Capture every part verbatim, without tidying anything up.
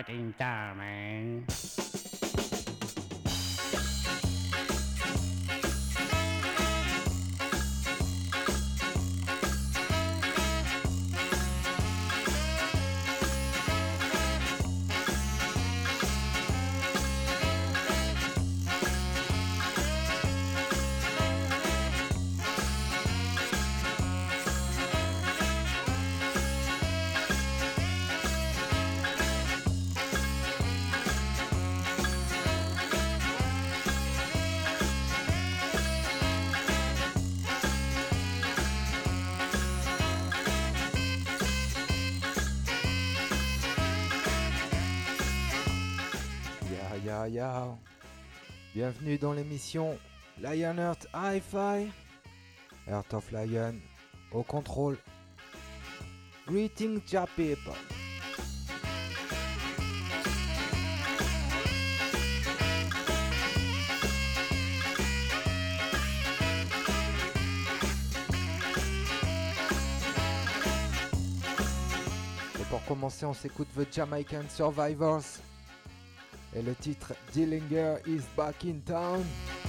fucking time, man. Ya ya, bienvenue dans l'émission Lion Earth Hi-Fi, Earth of Lion au contrôle. Greetings ya people. Et pour commencer, on s'écoute The Jamaican Survivors et le titre Dillinger is back in town.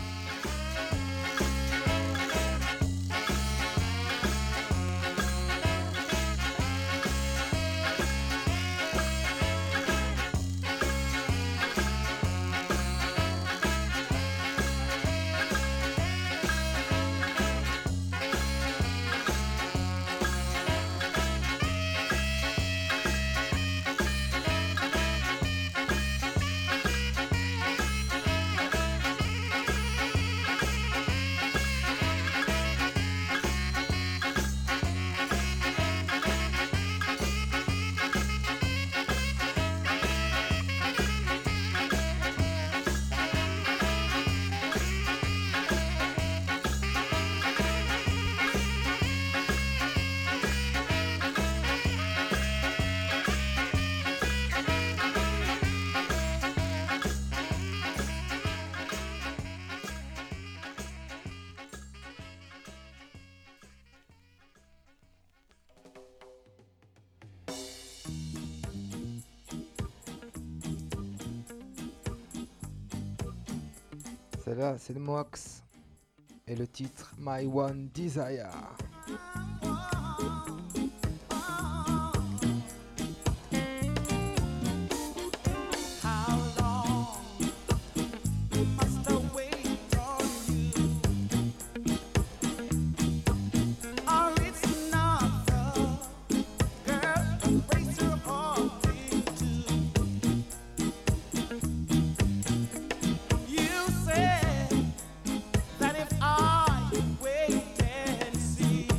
Celle-là, c'est le Mox et le titre My One Desire. That if I wait and see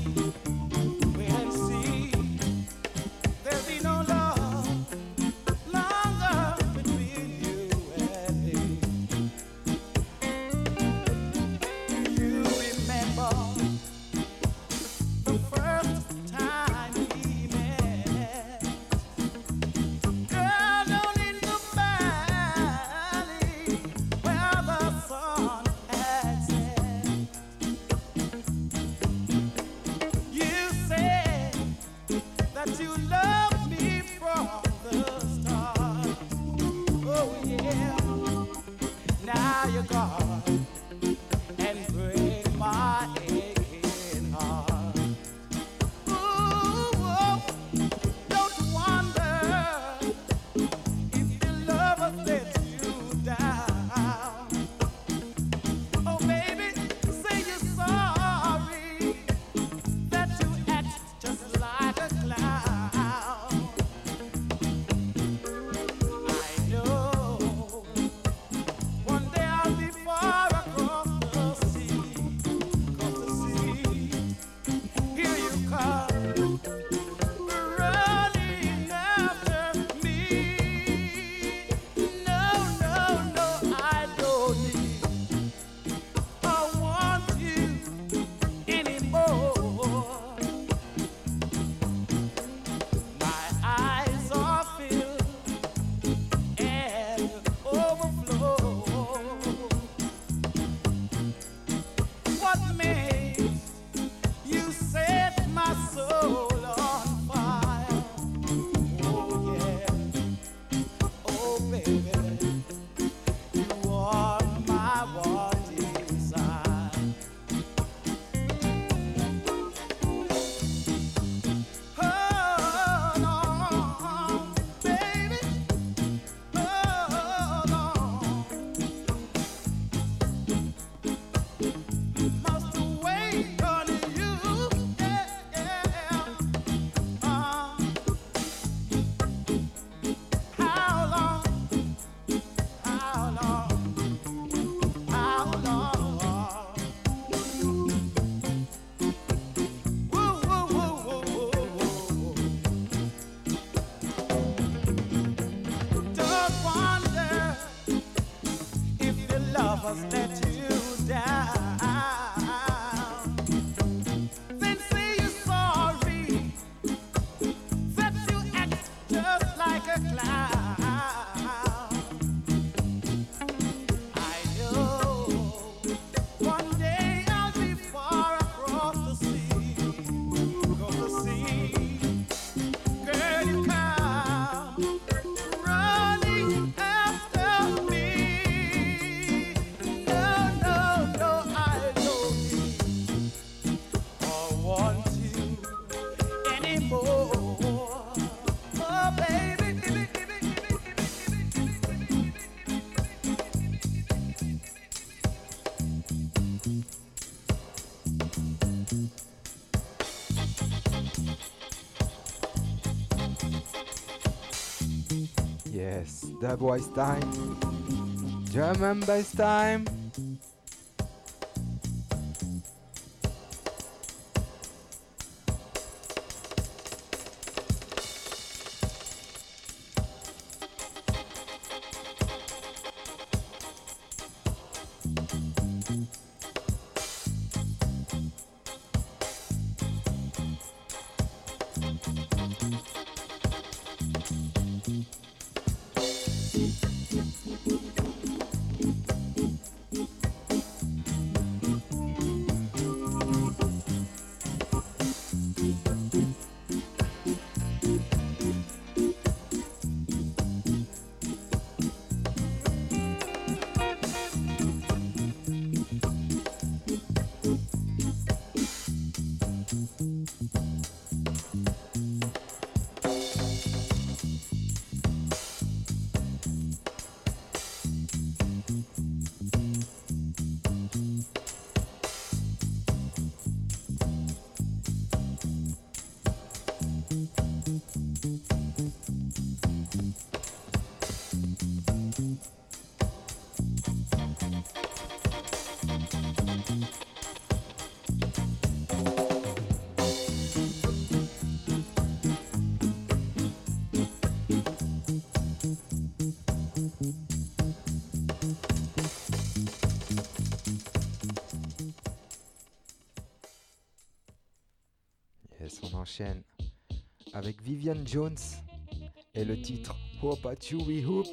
Yes, dubwise time, drum and bass time. Avec Vivian Jones et le titre Hope at You We Hope.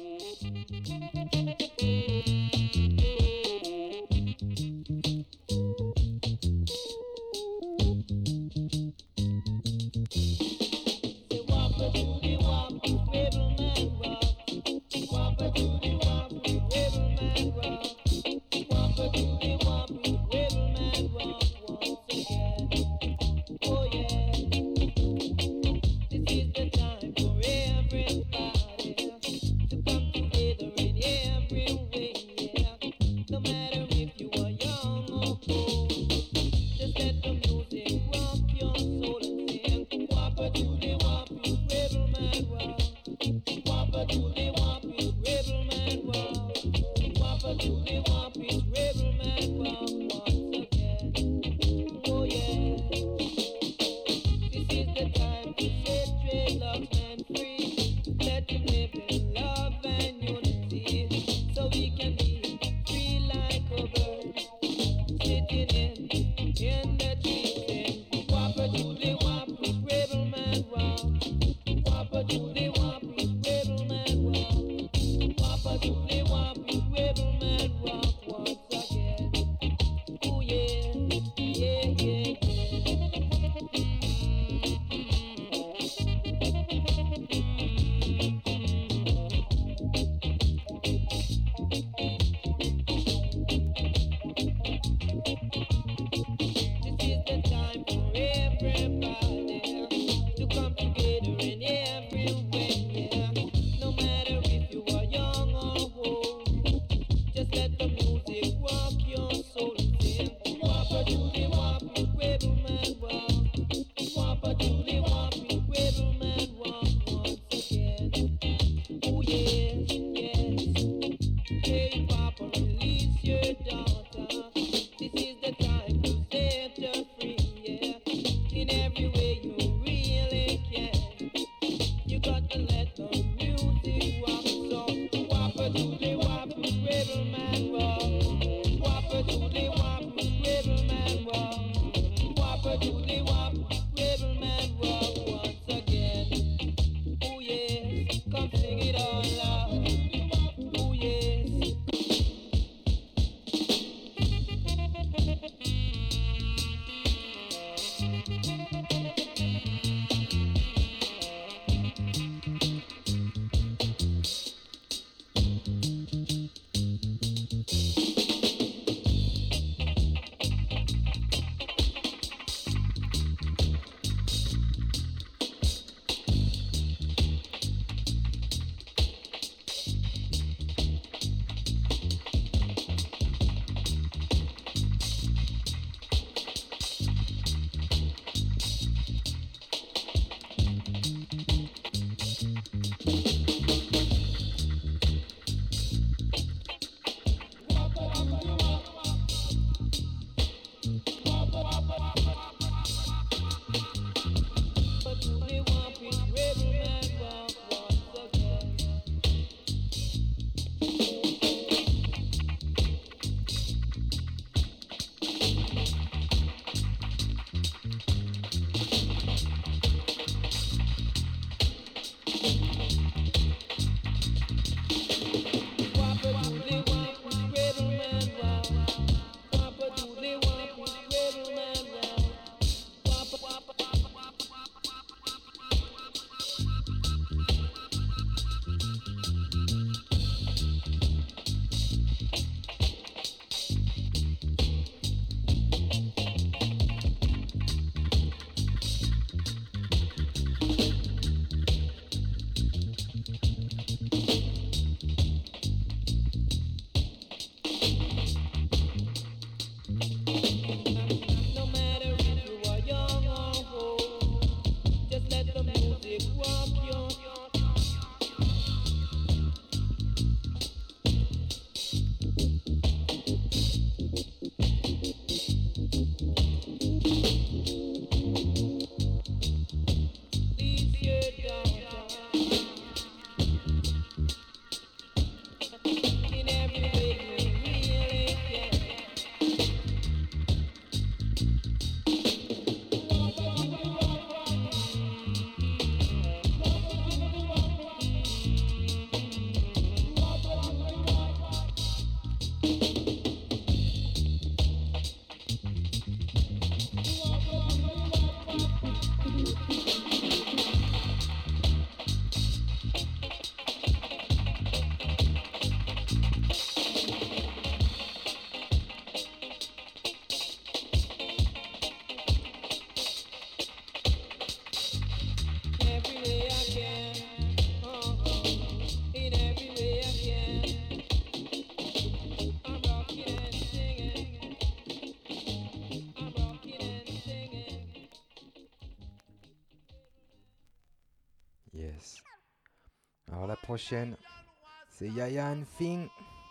Alors la prochaine, c'est Yaya and Thing.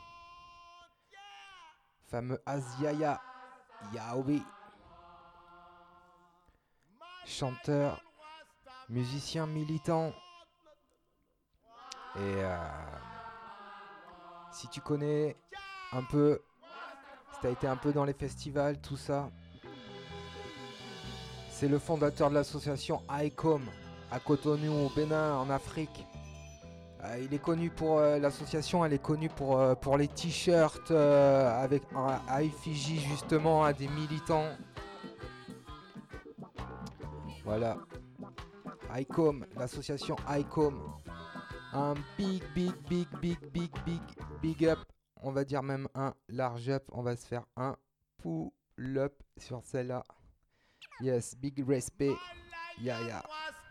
Fameux Aziaya Yaobi. Chanteur, musicien militant. Et euh, si tu connais un peu, si tu as été un peu dans les festivals, tout ça, c'est le fondateur de l'association ICOM à Cotonou au Bénin en Afrique. Euh, il est connu pour euh, l'association, elle est connue pour, euh, pour les t-shirts euh, avec un à effigie justement à des militants. Voilà. ICOM, l'association ICOM. Un big, big, big, big, big, big, big up. On va dire même un large up. On va se faire un pull up sur celle-là. Yes, big respect. Yeah, yeah.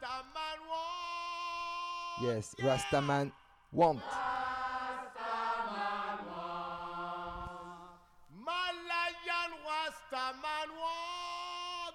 Yes, Rastaman want. Malayan Rastaman want.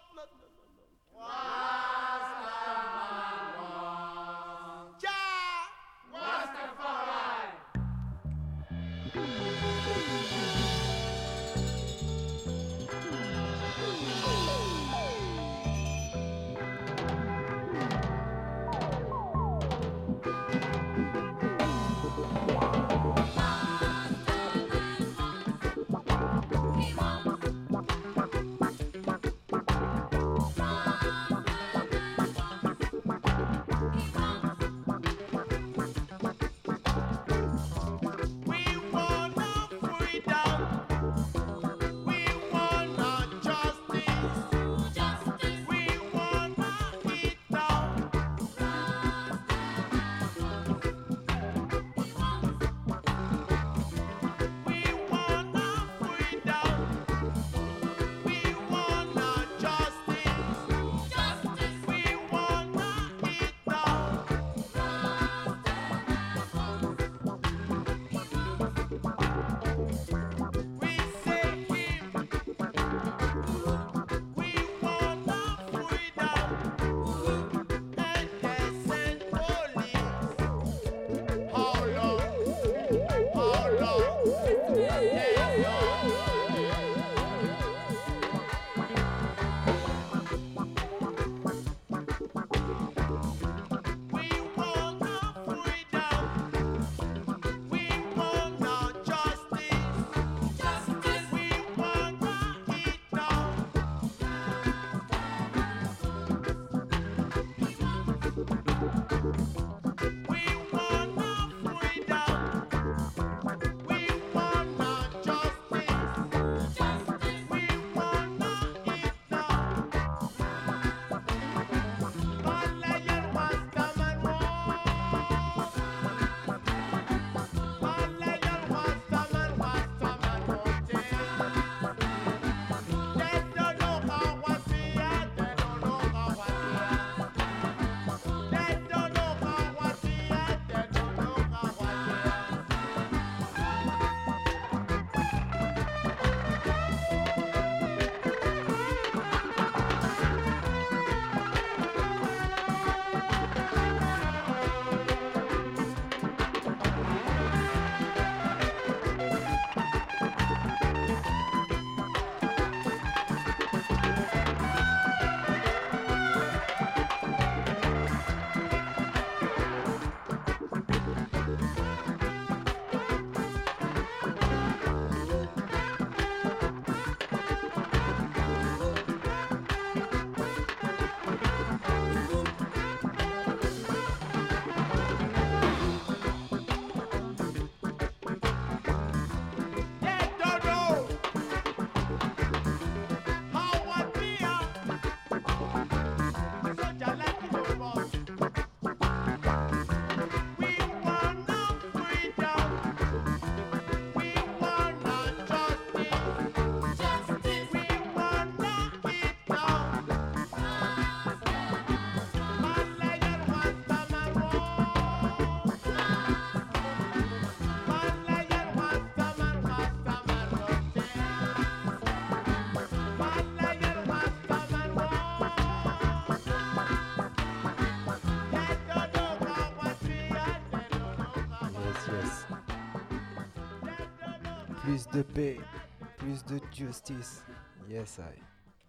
plus de paix, plus de justice. Yes, I.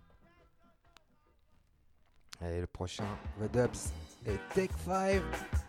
Allez, le prochain, The Dubs et Take five.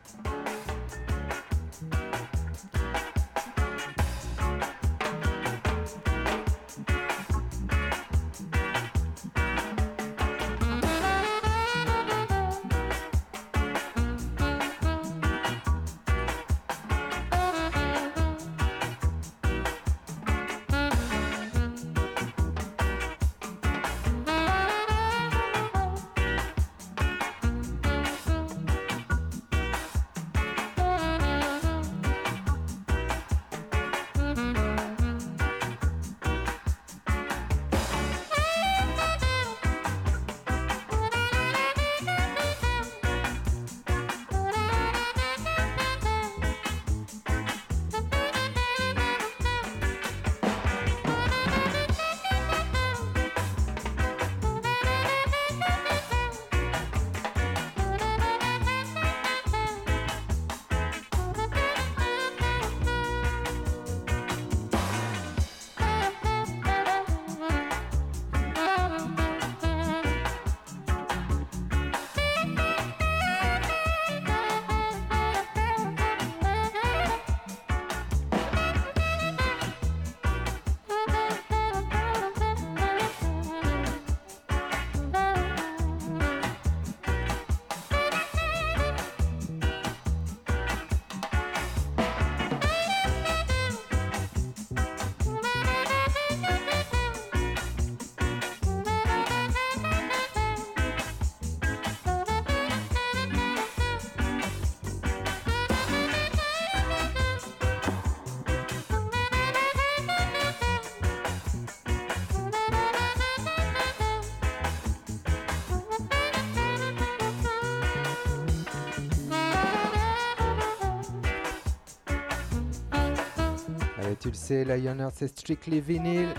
Tu le sais, Lionheart, c'est strictly vinyl.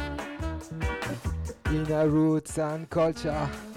In a roots and culture.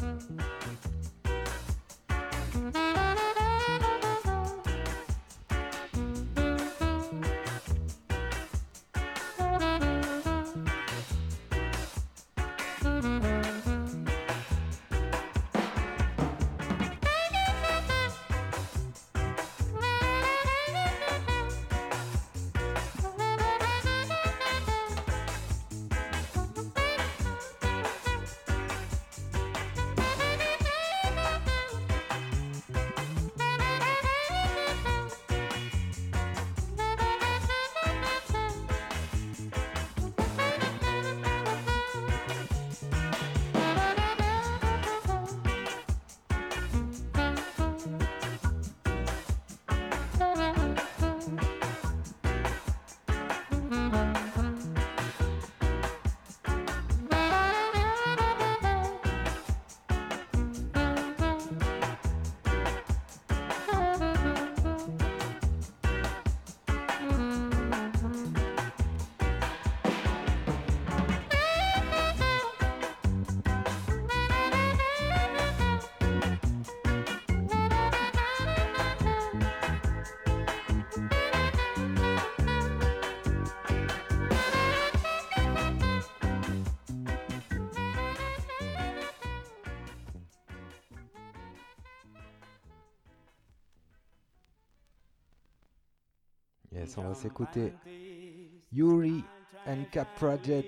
Yes, on va s'écouter Yuri and Cap Project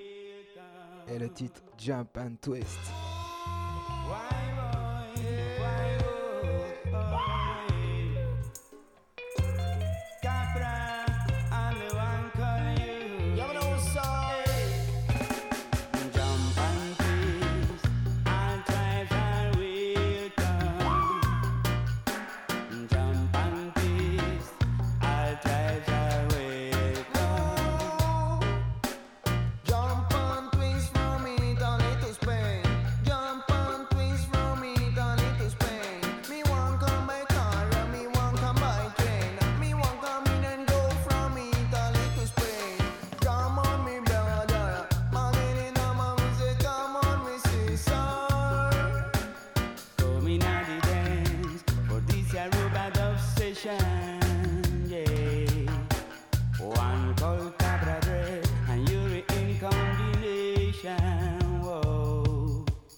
et le titre Jump and Twist. Jump and twist for me, don't need to spend.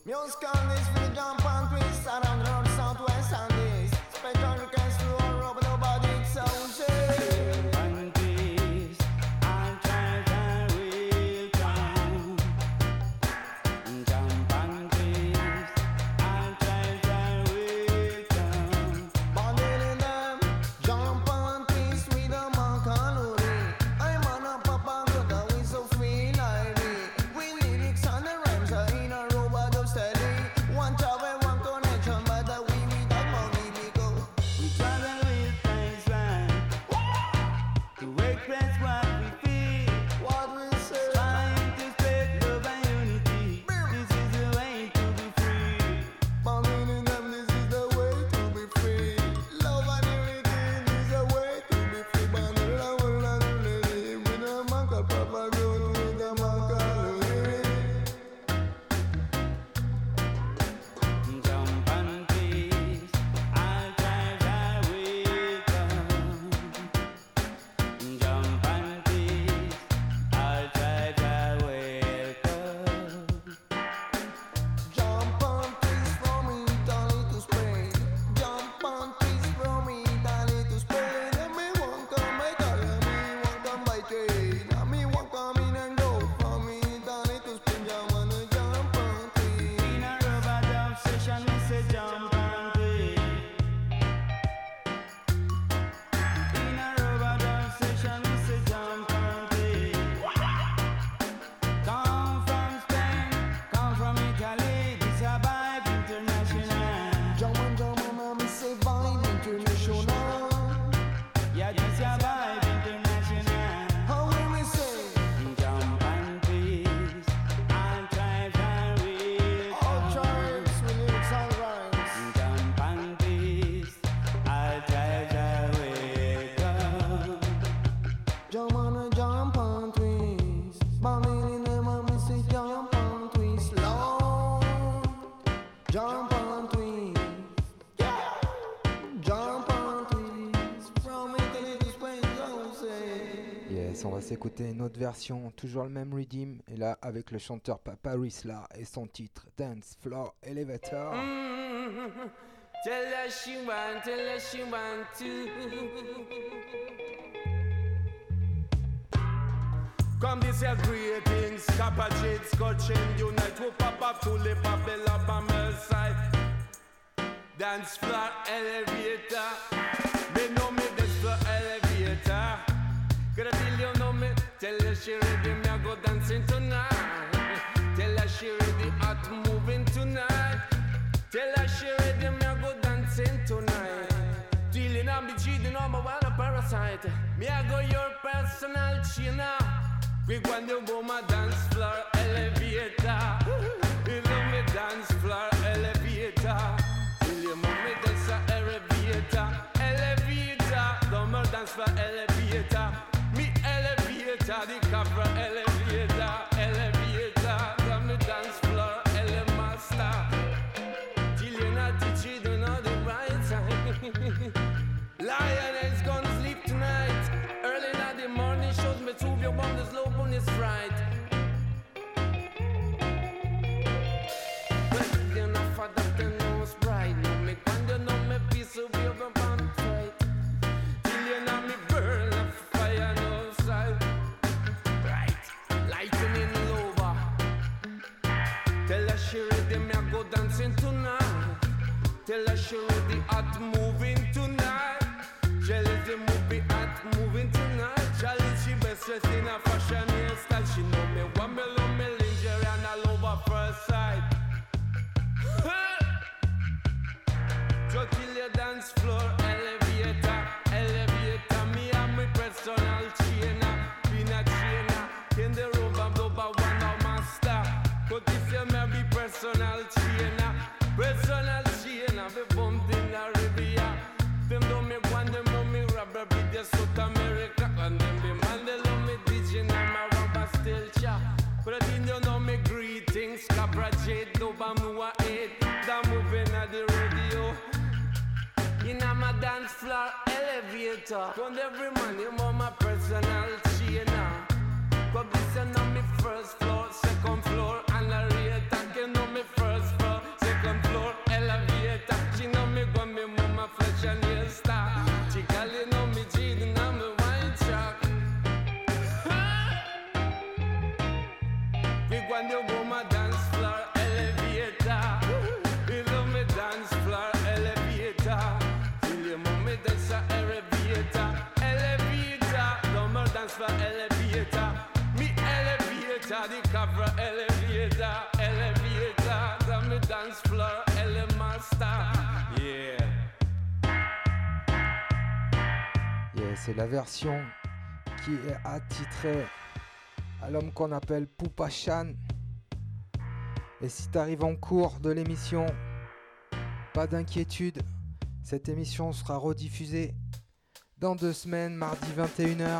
Music on this for the jump and twist around the north, southwest and east. Special request to all over the body, it's so shit. One piece, I'll try that will come. Jump and twist, I'll try that will come. Bundle in them, jump and twist with a macaroni. I'm on a papa good, that we so feel like me. We lyrics and the rhymes are in a robot of steady. One job and one connection, but that we need that money we go. We travel with things right to express what we feel. What we say? Trying to spread love and unity. This is the way to be free. Bundle in them, this is the way to be free. Love and unity, this is the way to be free. Bundle love and unity with a maca papa good, with a macaroni. Jump and twist, I'll try that will come. Jump and twist, I'll try that will come. Jump and twist from Italy to Spain. Jump and twist from Italy to Spain. And me won't come by car, and me won't come by train. And me won't come in and go from Italy to Spain. Jump and jump and twist. In a rubber dub session, we say jump and twist. In a rubber dub session, we say jump and twist. Come from Spain, come from Italy, this a vibe international. Jump and jump and me say vibe international. Yeah, this a vibe international. How will we say? Jump and twist, I'll try that will All come. tribes with lyrics and rhymes. Jump and twist, I'll try that will come. Jump and jump and twist. Bundle in them and me say jump and twist. Lord, jump and twist. Yeah, jump and twist. From Italy to Spain, don't say. Yes, on va s'écouter une autre version, toujours le même rhythm, et là avec le chanteur Papa Risla et son titre Dance Floor Elevator. Tell her she want, tell her she want to. Come this here greetings, Kappa Jade, Scotch and Unite. Who pop up to live up, bell up on my side. Dance floor elevator. Me know me dance floor elevator. Gotta tell you know me. Tell her she ready, me I go dancing tonight. Tell her she ready, hot moving tonight. Tell her she ready, me I go dancing tonight. Dealing on me cheating on my wild parasite. Me I go your personal trainer. We when you go my dance floor elevator. You love me dance floor elevator. Till you move me dance a elevator. Elevator, don't more dance floor elevator. Me elevator, the cabra elevator. Elevator, come me dance floor ele master. Till you not teach you don't know the right time. Lioness gonna sleep tonight. Early in the morning shows me two of your wonders low on this right. But you're not for that the nose bright. No me when you know me piece of your band fight. Till you know me burn a fire no side. Right, lightning over. Tell her she ready, me I go dancing tonight. Tell her she ready, hot moving tonight. Jealous the movie hot moving tonight. Charlie she best dressed in a fashion hairstyle. She know me one me love me lingerie and all over first sight. Just kill your dance floor elevator, elevator. Me and my personal trainer, been a trainer. In the rubber rubber one of master. But this year me be personal trainer, personal trainer. Be bumped in Arabia. Them don't make one, them know me rubber be the South America. And them be man, they love me D J and my rubber still chop. But I didn't you know me greetings, Capra Jade, Dobam Noah eight. That moving at the radio. In a my dance floor elevator. Found every man, you want my personal trainer. But this is not me first floor, second floor, and a rate, you know me first floor. discover elevator, elevator, dans me dance floor, ele master, yeah. Yeah, c'est la version qui est attitrée à l'homme qu'on appelle Poupa Chan. Et si t'arrives en cours de l'émission, pas d'inquiétude, cette émission sera rediffusée dans deux semaines, mardi vingt et une heures.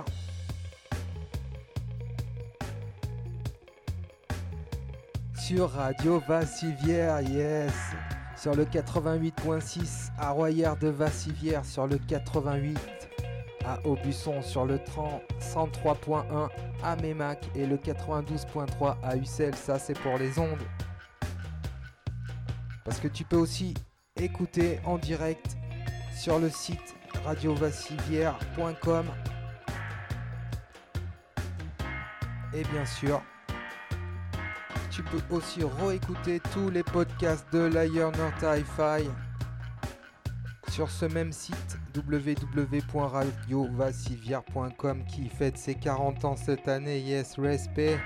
Sur Radio Vassivière, yes. Sur le quatre-vingt-huit point six à Royère de Vassivière, sur le quatre-vingt-huit à Aubusson, sur le cent trois point un à Mémac et le quatre-vingt-douze point trois à Ussel. Ça, c'est pour les ondes. Parce que tu peux aussi écouter en direct sur le site radio vassivière point com. Et bien sûr, tu peux aussi réécouter tous les podcasts de Lion North Hi-Fi sur ce même site w w w point radio vassivière point com qui fête ses quarante ans cette année. Yes, respect.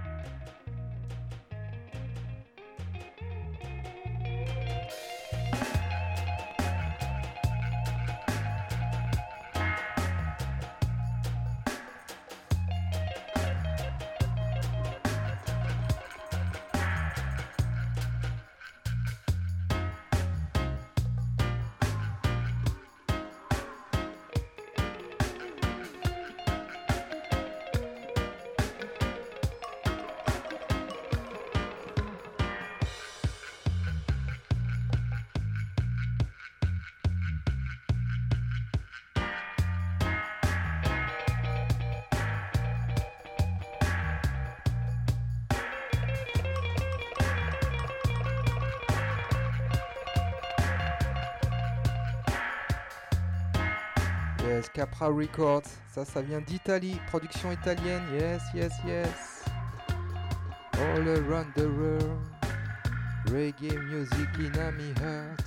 Yes, Capra Records, ça, ça vient d'Italie, production italienne, yes, yes, yes. All around the world, reggae music in a me heart.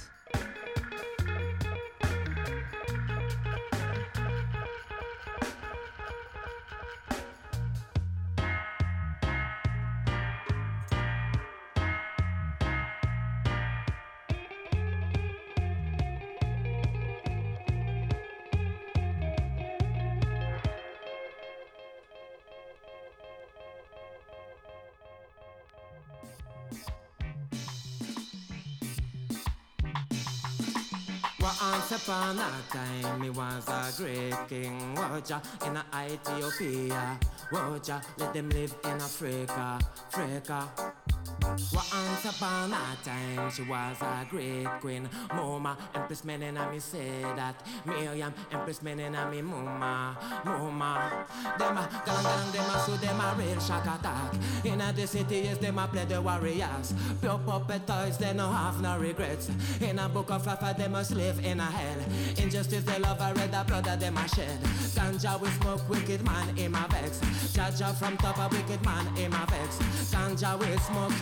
Once upon a time, he was a great king, Woja, in Ethiopia. Woja, let them live in Africa, Africa. Once upon a time, she was a great queen, Moma, Empress Menenami say that. Miriam, Empress Menenami, Moma, Moma. Them a galang galang, them a so them a real shock attack. In a the city, yes, them a play the warriors. Pure puppet toys, they no have no regrets. In a book of life, they must live in a hell. Injustice, they love a red, the blood that them a shed. Ganja we smoke, wicked man, in my vex. Jaja from top, a wicked man, in my vex. Ganja we smoke.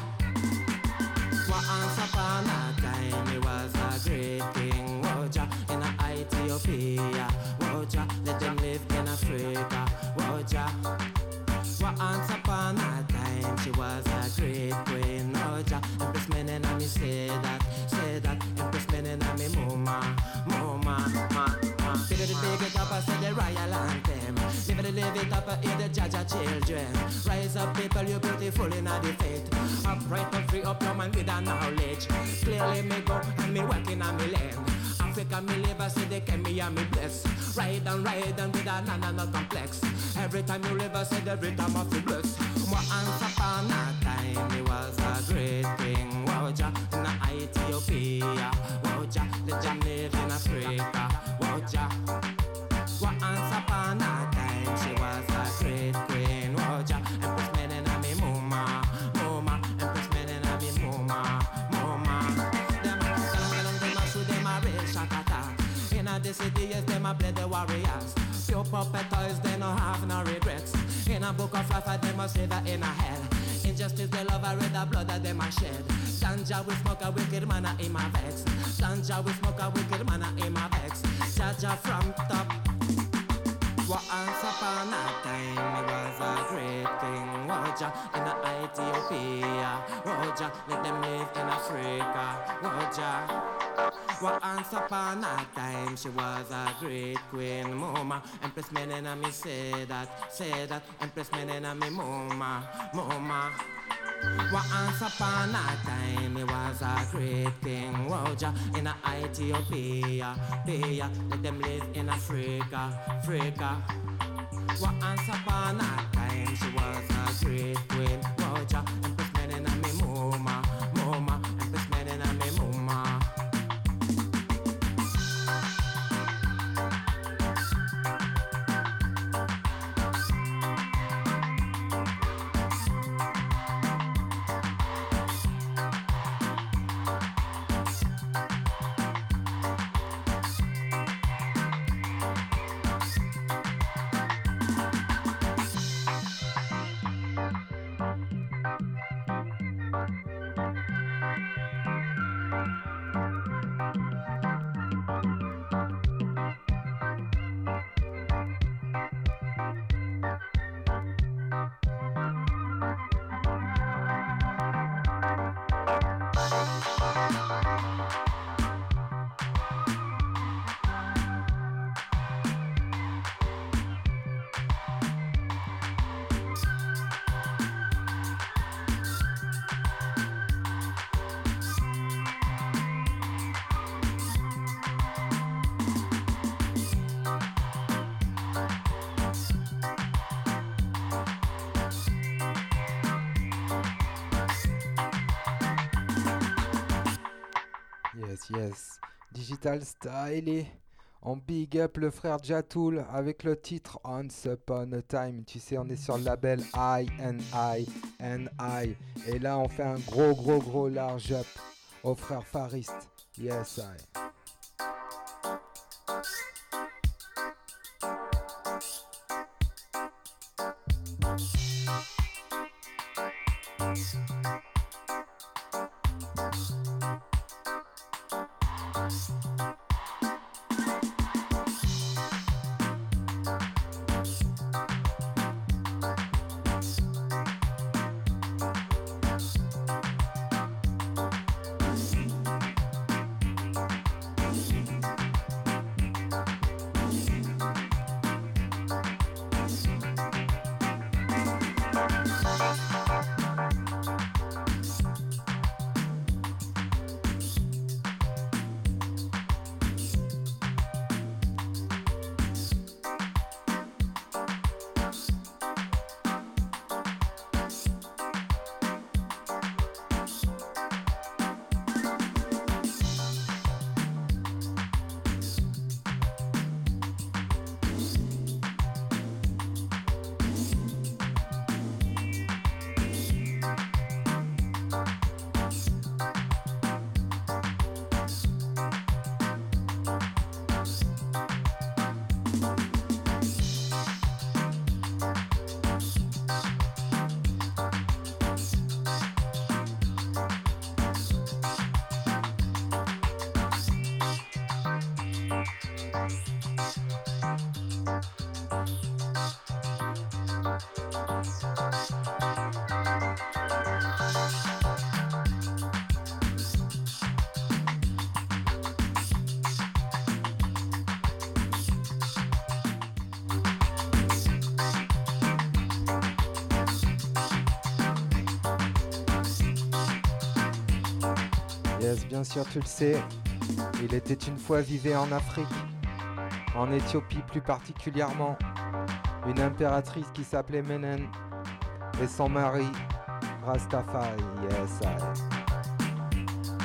Once upon a time, he was a great king, Woja, in Ethiopia. Woja, let them live in Africa, Woja. Once upon a time, she was a great queen, Woja. Empress Menenami say that, say that. Empress Menenami, Moma, Moma, ma. Feel it big it up, I say the royal anthem. Live it, live it up, hear the Jaja children. Rise up, people, you beautiful in the faith. Upright and free up your mind with a knowledge. Clearly me go and me working on me land. Africa me live, I say they can me and me bless. Ride and ride and with a nana no complex. Every time you live, I say the rhythm of the bless. Once upon a time, he was a great king, Woja, in Ethiopia. Woja, let them live in Africa, Woja. Once upon a time, she was a great queen, Woja. Empress Menenami, Moma, Moma. Empress Menenami, Moma, Moma. Them galang galang, them a so them a real shock attack. In a the city, yes, them a play the warriors. Pure puppet toys, they no have no regrets. In a book of life, they must live in a hell. Injustice, they love a red, the blood that they must shed. Ganja we smoke a wicked man in my vex. Ganja we smoke a wicked man in my vex. Jaja from top. Once upon a time, he was a great king, Woja, in Ethiopia. Roger, let them live in Africa. Roger. Once upon a time, she was a great queen, mama. Empress Menena me say that, say that. Empress Menena me mama, mama. Once upon a time, he was a great king, Roger, in a Ethiopia, Pia. Let them live in Africa, Africa. Once upon a time, she was a great queen, Roger. Empress Menena me mama, mama. Empress Menena me mama. Yes, yes. Digital Style. On big up le frère Jatool avec le titre Once Upon a Time. Tu sais, on est sur le label I and I and I. Et là, on fait un gros, gros, gros large up au frère Farist. Yes, I. Yes, bien sûr, tu le sais. Il était une fois vivait en Afrique, en Éthiopie plus particulièrement, une impératrice qui s'appelait Menen et son mari Rastafari. Yes, I.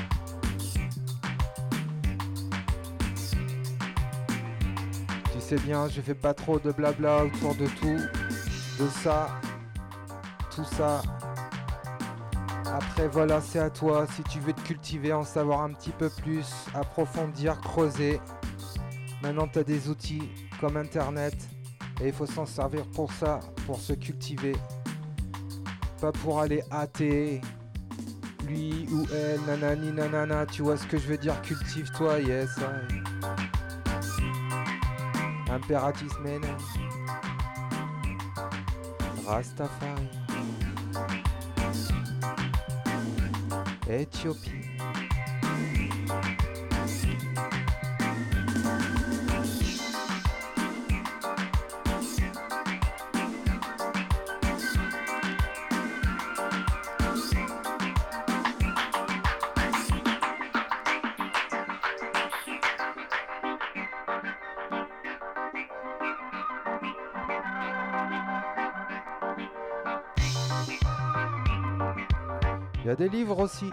Tu sais bien, je fais pas trop de blabla autour de tout, de ça, tout ça. Après voilà, c'est à toi, si tu veux te cultiver, en savoir un petit peu plus, approfondir, creuser. Maintenant tu as des outils comme internet et il faut s'en servir pour ça, pour se cultiver. Pas pour aller hâter lui ou elle, nanani nanana, tu vois ce que je veux dire, cultive-toi, yes. I. Impératrice Menen Rastafari. Éthiopie. Il y a des livres aussi.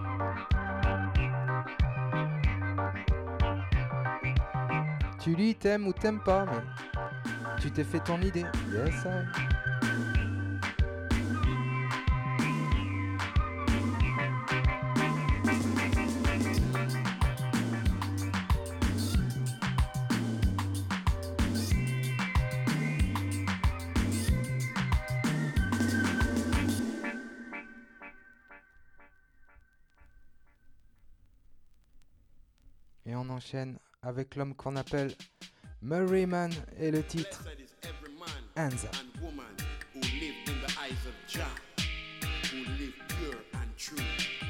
Tu lis, t'aimes ou t'aimes pas, mais tu t'es fait ton idée. Yes, I. Et on enchaîne avec l'homme qu'on appelle Merryman et le titre Hands Up. And woman who live in the eyes of Jah, who live pure and true.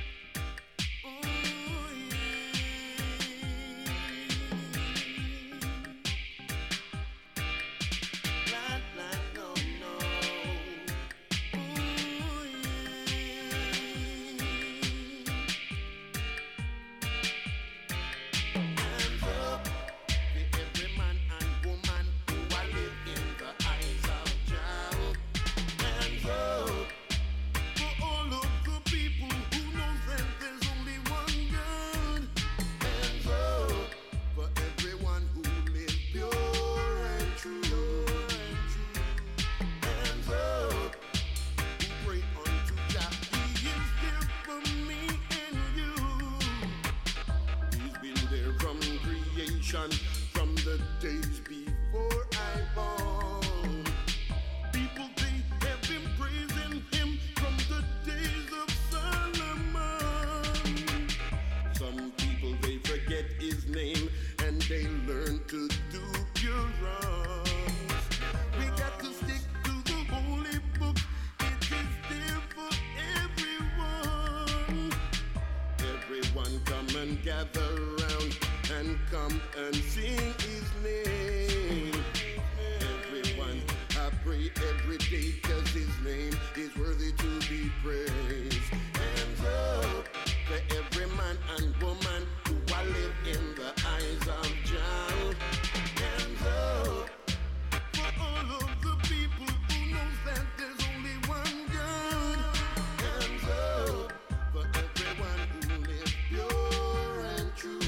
From the days before I born, people they have been praising him from the days of Solomon. Some people they forget his name and they learn to do pure wrongs. We got to stick to the holy book. It is there for everyone. Everyone come and gather round and come and sing his name. Everyone, I pray every day, cause his name is worthy to be praised. Hands up for every man and woman who I live in the eyes of Jah. Hands up for all of the people who knows that there's only one God. Hands up for everyone who lives pure and true.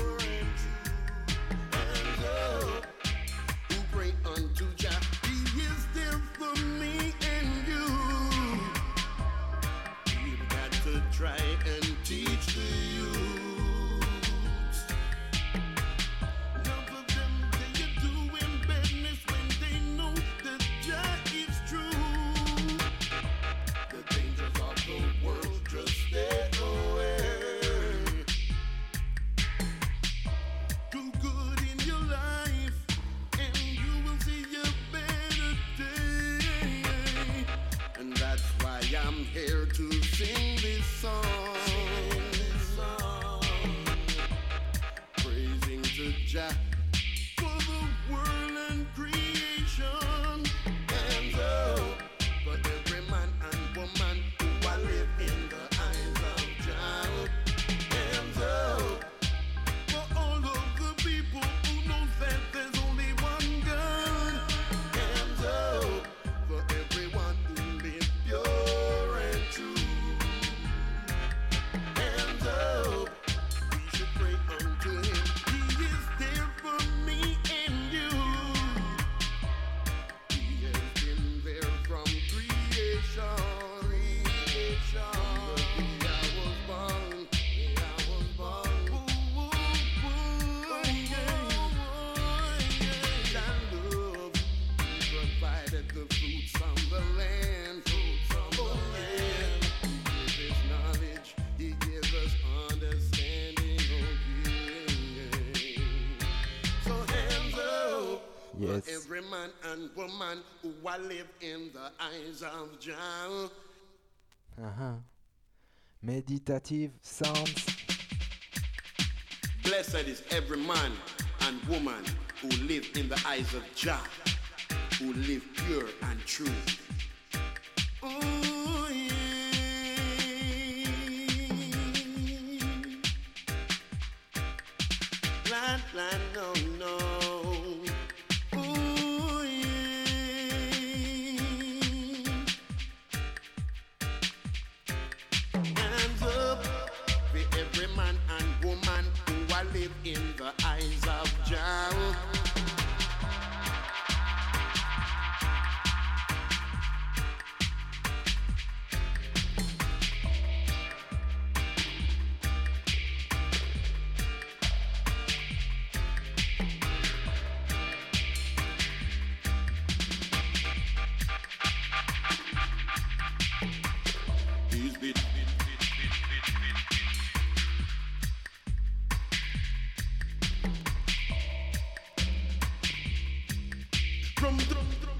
Unto Jah, He is there for me and you. We've got to try and teach the youths. None of them they are doing badness when they know that Jah is true. The dangers of the world, just stay away. Do good in your life, and you will see a better day. And that's why I'm here to sing this song. This song. Praising to Jah for the world and creation. Hands up for every man and woman who I live in the eyes of Jah. Hands up for all of the people who knows that there's only one God. Hands up for everyone who lives pure and true. Hands up, we should pray unto him. He is there for me and you. He has been there from creation. Creation. The day I was born, the day I was born. Ooh, ooh, ooh, yeah. And love, he provided the fruits from the land. Fruits from the land. He gave his knowledge, he gave us understanding. Oh, yeah. So hands up Yes. for every man and woman who I live in the eyes of Jah. Uh-huh. Meditative sounds. Blessed is every man and woman who live in the eyes of Jah, who live pure and true. Ooh, yeah. Land, land, no, no. Ooh, yeah. Hands up for every man and woman who I live in the eyes of Jah. These beat, beat, beat, beat, beat, beat, beat. Drum, drum, drum, drum.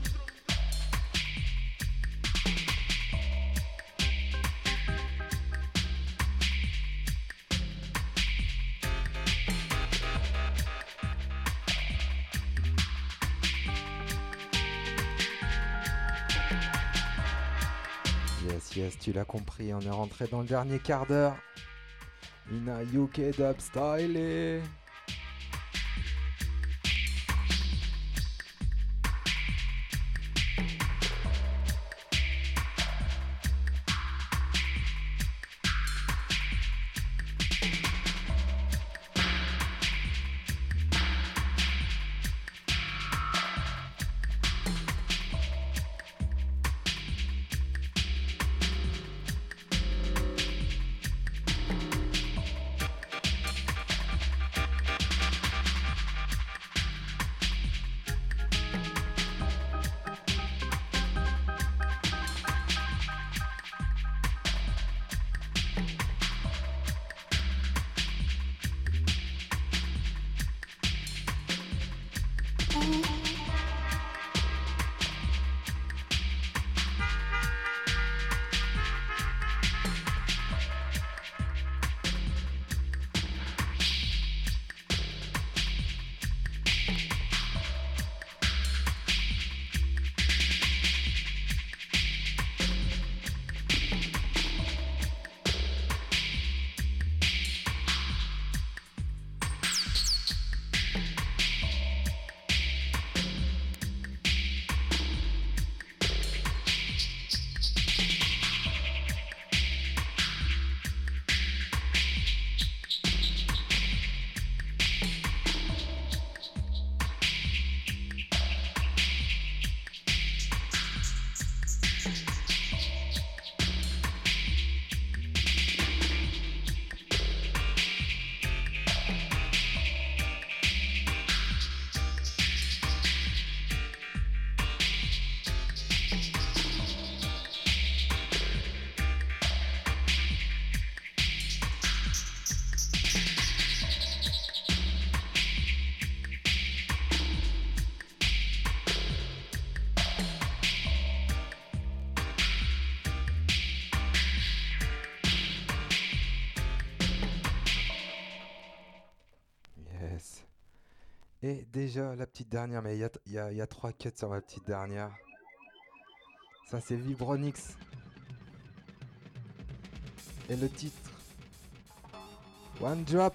Yes, yes, tu l'as compris, on est rentré dans le dernier quart d'heure. In a U K dub style. eh. Yes. Et déjà la petite dernière, mais il y a, il y a- il y a trois cuts sur ma petite dernière. Ça c'est Vibronix. Et le titre One Drop.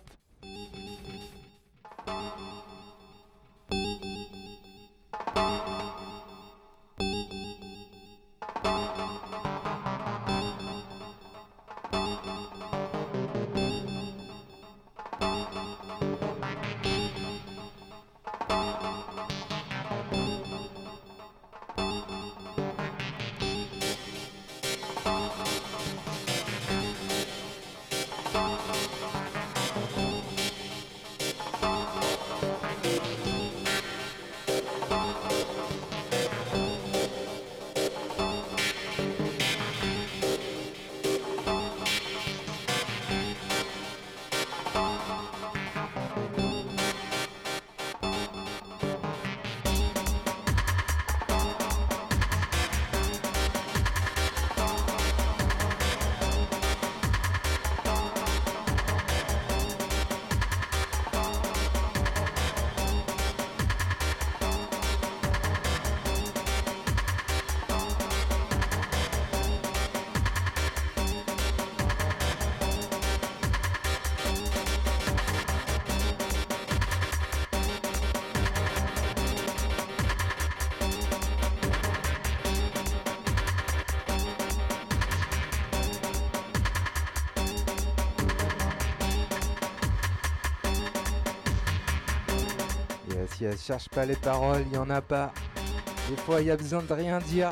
Yes, yes, cherche pas les paroles, il y en a pas. Des fois, il y a besoin de rien dire.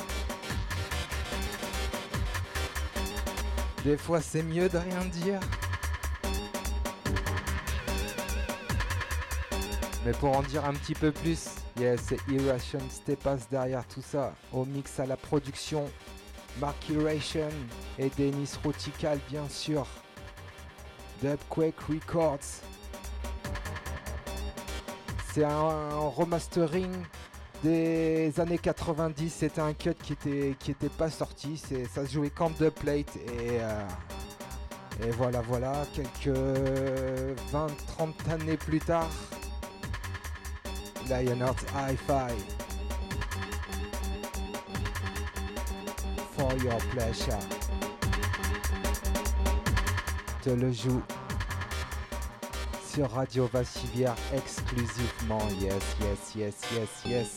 Des fois, c'est mieux de rien dire. Mais pour en dire un petit peu plus, yes, c'est Irration Stepas derrière tout ça. Au mix à la production, Mark Irration et Dennis Rotical, bien sûr. Dubquake Records. C'est un, un remastering des années quatre-vingt-dix. C'était un cut qui était, qui était pas sorti. C'est, ça se jouait qu'en dubplate. Et, euh, et voilà, voilà. Quelques vingt trente années plus tard, Lionheart Hi-Fi. For your pleasure. Te le joue sur Radio Vassivière exclusivement. Yes, yes, yes, yes, yes.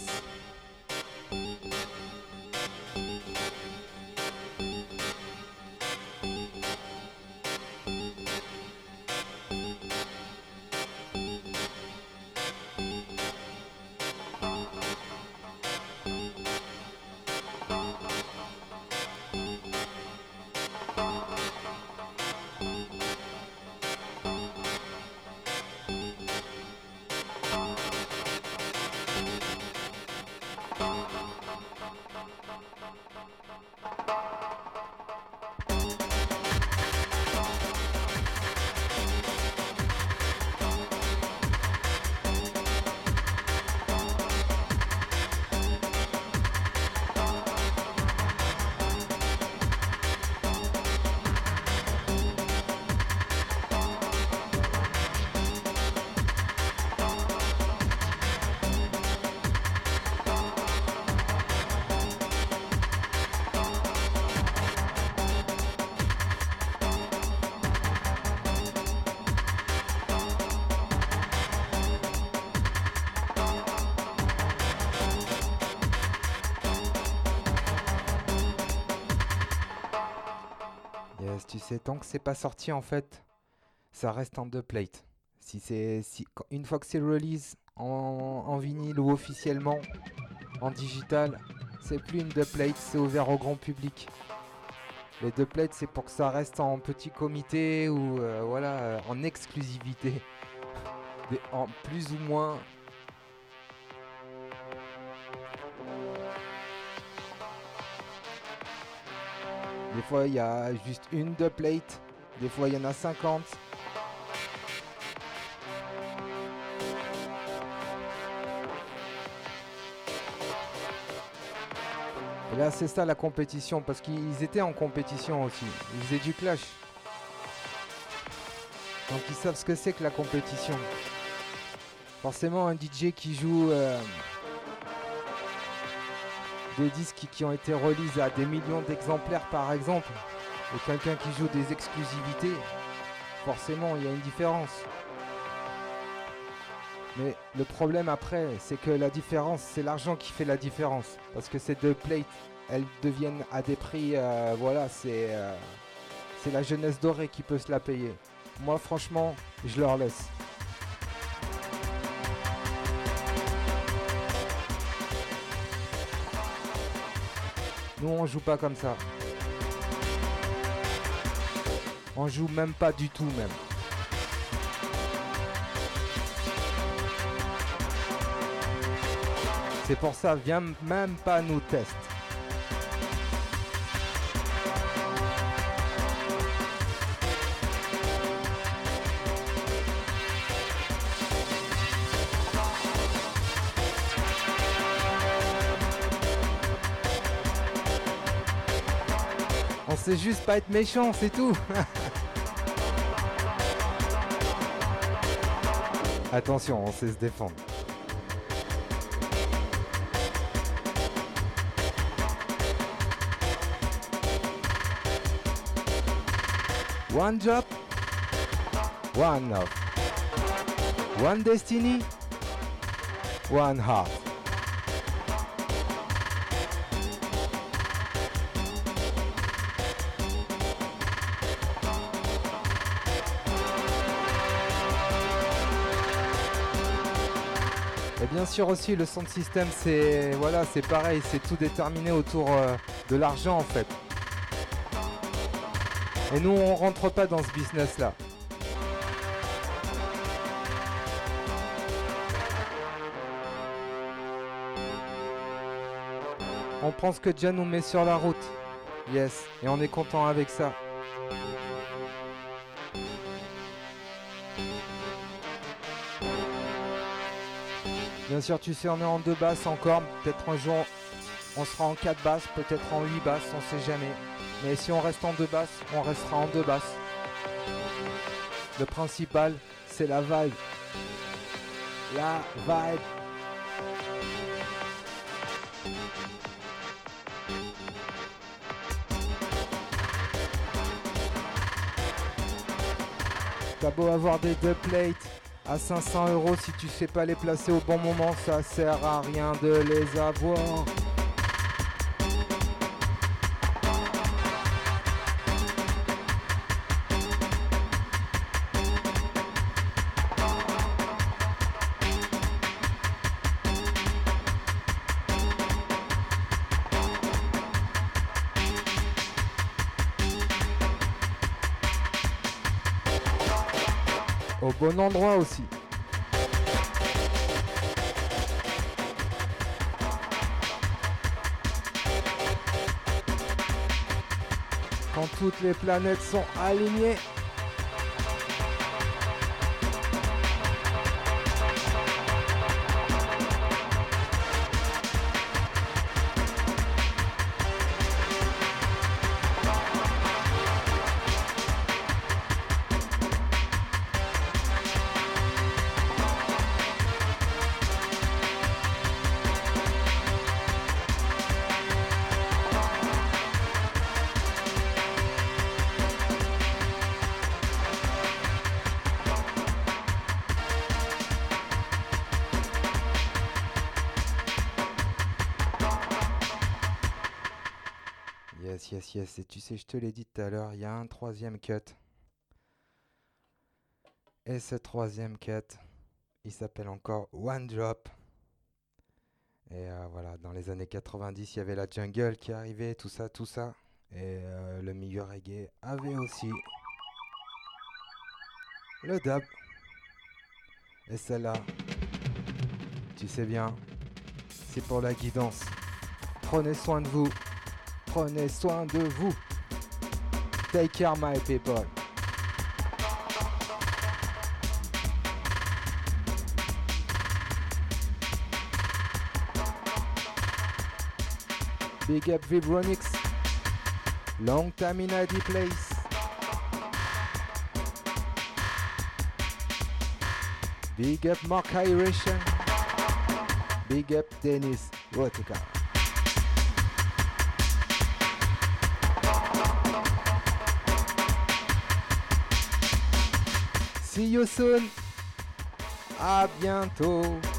Tu sais, tant que c'est pas sorti en fait, ça reste en deux plates. Si c'est, si, une fois que c'est release en, en vinyle ou officiellement en digital, c'est plus une deux plate, c'est ouvert au grand public. Les deux plates, c'est pour que ça reste en petit comité ou euh, voilà, euh, en exclusivité, mais en plus ou moins. Des fois, il y a juste une deux plate. Des fois, il y en a cinquante. Et là, c'est ça la compétition. Parce qu'ils étaient en compétition aussi. Ils faisaient du clash. Donc, ils savent ce que c'est que la compétition. Forcément, un D J qui joue... Euh, des disques qui, qui ont été releasés à des millions d'exemplaires par exemple, et quelqu'un qui joue des exclusivités, forcément il y a une différence. Mais le problème après, c'est que la différence, c'est l'argent qui fait la différence. Parce que ces deux plates, elles deviennent à des prix, euh, voilà, c'est, euh, c'est la jeunesse dorée qui peut se la payer. Moi franchement, je leur laisse. Nous on joue pas comme ça. On joue même pas du tout même. C'est pour ça, viens même pas nous tester. On sait juste pas être méchant, c'est tout. Attention, on sait se défendre. One job, one love, one destiny, one heart. Et Et bien sûr aussi le sound system, c'est voilà, c'est pareil, c'est tout déterminé autour euh, de l'argent en fait. Et nous on rentre pas dans ce business là. On prend ce que Jah nous met sur la route. Yes, et on est content avec ça. Bien sûr, tu sais, on est en deux basses encore. Peut-être un jour, on sera en quatre basses, peut-être en huit basses, on sait jamais. Mais si on reste en deux basses, on restera en deux basses. Le principal, c'est la vibe. La vibe. T'as beau avoir des deux plates à cinq cents euros, si tu sais pas les placer au bon moment, ça sert à rien de les avoir. Au bon endroit aussi. Quand toutes les planètes sont alignées. Yes, yes, yes. Et tu sais, je te l'ai dit tout à l'heure, il y a un troisième cut. Et ce troisième cut, il s'appelle encore One Drop. Et euh, voilà, dans les années quatre-vingt-dix, il y avait la jungle qui arrivait, tout ça, tout ça. Et euh, le milieu reggae avait aussi le dub. Et celle-là, tu sais bien, c'est pour la guidance. Prenez soin de vous. Prenez soin de vous. Take care, my people. Big up Vibronix. Long time in a place. Big up Mark Iration. Big up Dennis Rotica. See you soon. À bientôt.